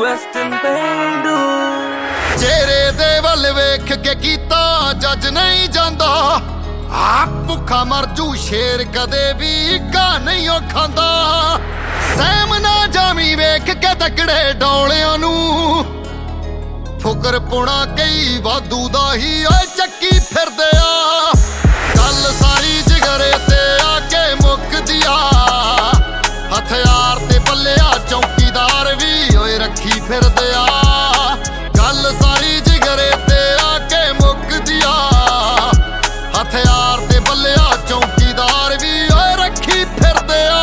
Western ਪੇਂਡੂ ਚਿਹਰੇ ਦੇ ਵੱਲ ਵੇਖ ਕੇ ਕੀਤਾ ਜੱਜ ਨਹੀਂ ਜਾਂਦਾ। ਆ ਭੁੱਖਾ ਮਰ ਜੂ ਸ਼ੇਰ ਕਦੇ ਵੀ ਘਾਹ ਨਹੀਂ ਉਹ ਖਾਂਦਾ। ਸਹਿਮ ਨਾ ਜਾਵੀਂ ਵੇਖ ਕੇ ਤਕੜੇ ਡੌਲਿਆਂ ਨੂੰ। ਫੁਕਰ ਪੁਣਾ ਕਈ ਵਾਧੂ ਦਾ ਹੀ ਓਏ ਚੱਕੀ ਫਿਰਦੇ ਆ। ਗੱਲ ਸਾਰੀ ਜਿਗਰੇ ਤੇ ਆ ਕੇ ਮੁੱਕਦੀ ਆ। ਹਥਿਆਰ ਤੇ ਪੱਲਿਆ ਚੌਕੀਦਾਰ ਵੀ ਓਏ ਰੱਖੀ ਫਿਰਦੇ ਆ। ਗੱਲ ਸਾਰੀ ਜਿਗਰੇ ਤੇ ਆ ਕੇ ਮੁੱਕਦੀ ਆ। ਹਥਿਆਰ ਤੇ ਪੱਲਿਆ ਚੌਕੀਦਾਰ ਵੀ ਓਏ ਰੱਖੀ ਫਿਰਦੇ ਆ।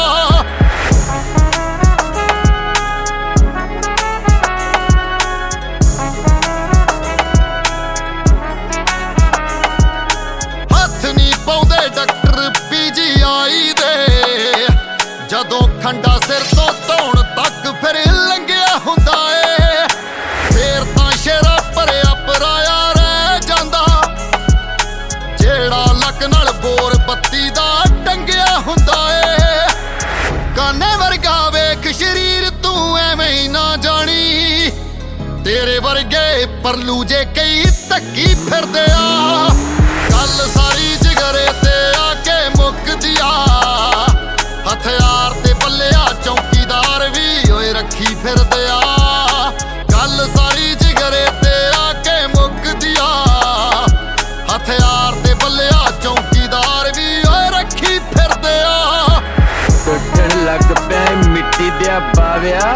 ਹੱਥ ਨਹੀਂ ਪਾਉਂਦੇ ਡਾਕਟਰ PGI ਦੇ। ਜਦੋਂ ਖੰਡਾ ਸਿਰ ਤੋਂ ਧੌਣ ਤੱਕ ਫਿਰ ਲੰਘਿਆ ਹੁੰਦਾ ਏ। ਫੇਰ ਤਾਂ ਸ਼ੇਰਾ ਭਰਿਆ ਪਰਾਇਆ ਰਹਿ ਜਾਂਦਾ। ਜਿਹੜਾ ਲੱਕ ਨਾਲ ਬੋਰ ਬੱਤੀ ਦਾ ਟੰਗਿਆ ਹੁੰਦਾ ਏ। ਕਾਨੇ ਵਰਗਾ ਵੇਖ ਸ਼ਰੀਰ ਤੂੰ ਐਵੇਂ ਹੀ ਨਾ ਜਾਣੀ। ਤੇਰੇ ਵਰਗੇ ਪਰਲੂ ਜੇ ਕਈ ਧੱਕੀ ਫਿਰਦੇ ਆ। ਗੱਲ ਸਾਰੀ ਜਿਗਰੇ ਤੇ ਆ ਕੇ ਮੁੱਕਦੀ ਆ। ਹਥਿਆਰ ਤੇ ਪੱਲਿਆ ਚੌਕੀਦਾਰ ਵੀ ਓਏ ਰੱਖੀ ਫਿਰਦੇ ਆ। ਗੱਲ ਸਾਰੀ ਜਿਗਰੇ ਤੇ ਆ ਕੇ ਮੁੱਕਦੀ ਆ। ਹਥਿਆਰ ਤੇ ਪੱਲਿਆ ਚੌਕੀਦਾਰ ਵੀ ਓਏ ਰੱਖੀ ਫਿਰਦੇ ਆ। ਟੁੱਟਣ ਲੱਗ ਪਿਆ ਮਿੱਟੀ ਦਿਆ ਬਾਵਿਆ।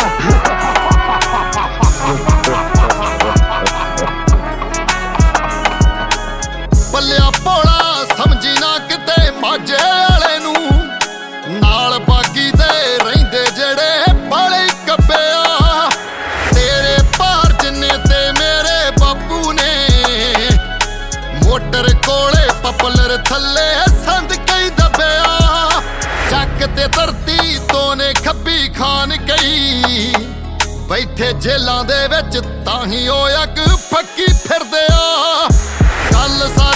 ਪੱਲਿਆ ਭੋਲਾ ਸਮਝੀ ਨਾ ਕਿਤੇ ਮਾਝੇ ਵਾਲੇ ਨੂੰ। ਨਾਲ ਬਾਗੀ ਦੇ ਰਹਿੰਦੇ ਜਿਹੜੇ ਬਾਲੇ ਕੱਬਿਆ। ਤੇਰੇ ਭਾਰ ਜਿੰਨੇ ਤੇ ਮੇਰੇ ਬਾਪੂ ਨੇ। ਮੋਟਰ ਕੋਲੇ ਪਪਲਰ ਥੱਲੇ ਸੰਦ ਕਈ ਦੱਬਿਆ। ਚੱਕ ਤੇ ਧਰਤੀ ਤੋਂ ਨੇ ਖੱਬੀ ਖਾਨ ਕਈ। ਬੈਠੇ ਜੇਲਾਂ ਦੇ ਵਿੱਚ ਤਾਂ ਹੀ ਉਹ ਅੱਗ ਫੱਕੀ ਫਿਰਦੇ ਆ। ਗੱਲ